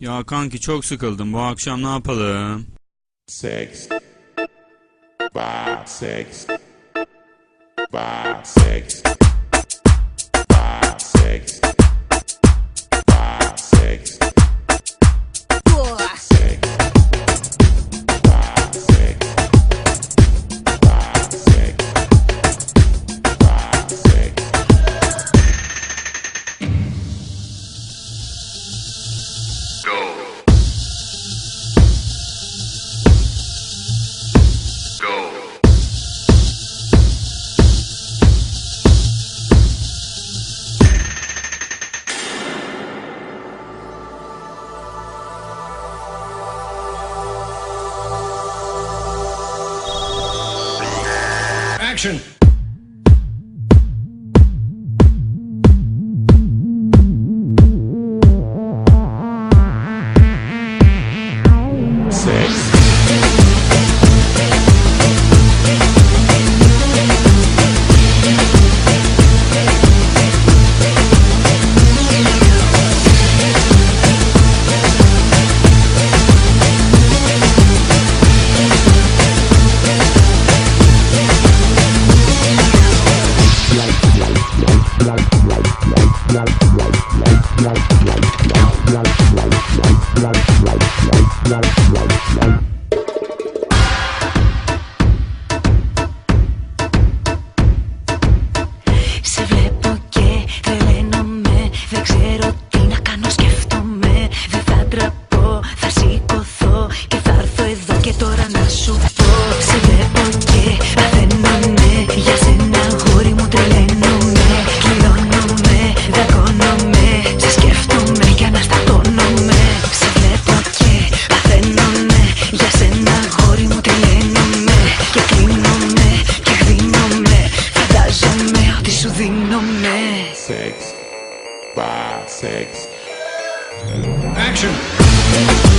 Ya kanki çok sıkıldım. Bu akşam ne yapalım? Sex. Five, sex. Five, sex. Five, sex. Five, sex. Sex. Five, sex. Five, sex. Five, sex. Go. Go. Action! Sex. Σε βλέπω και τρελαίνομαι. Δεν ξέρω τι να κάνω, σκέφτομαι. Δεν θα ντραπώ, θα σηκωθώ και θα έρθω εδώ και τώρα να σου πω. Σε βλέπω και παθαίνομαι. Για σένα αγόρι μου τρελαίνομαι. Κλειδώνομαι, δαγκώνομαι. Σε σκέφτομαι και αναστατώνομαι. Σε βλέπω και παθαίνομαι. Για σένα αγόρι μου τρελαίνομαι. Και κλείνομαι και γδίνομαι. Φαντάζομαι ότι σου δίνομαι. Sex. Five, sex. Action!